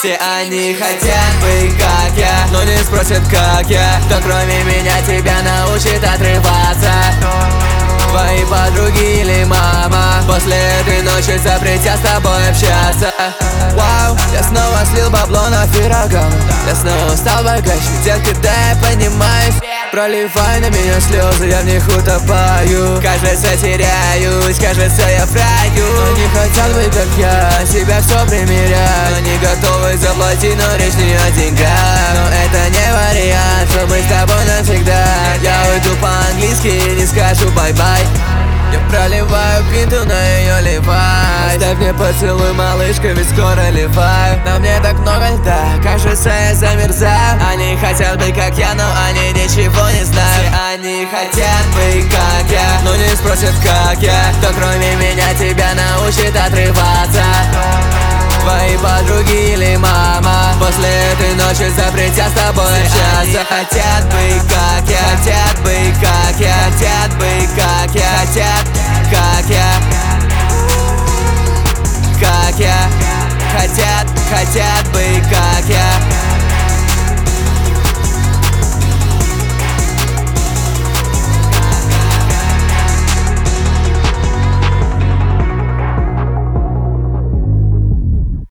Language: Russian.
Все они хотят быть как я, но не спросят как я. Кто кроме меня тебя научит отрываться? Твои подруги или мама? После этой ночи запретят с тобой общаться. Вау, я снова слил бабло на Феррагаму. Я снова стал богаче, детка, да я понимаю. Проливай на меня слезы, я в них утопаю. Кажется, теряюсь, кажется, я в раю. Они хотят быть как я, себя все примеряют. Они готовы заплатить, но речь не о деньгах. Но это не вариант, что мы с тобой навсегда. Я уйду по-английски и не скажу бай-бай. Я проливаю пинту на ее ливай. Оставь мне поцелуй, малышка, ведь скоро ливаю. На мне так много льда, кажется, я замерзаю. Они хотят быть как я, но они ничего не знают. Все они хотят быть как я, но не спросят как я. Кто кроме меня тебя научит отрываться? Твои подруги или мама? После этой ночи запретят с тобой общаться. Хотят быть как я, хотят быть как я, хотят быть как я, хотят как я, как я, хотят быть как я.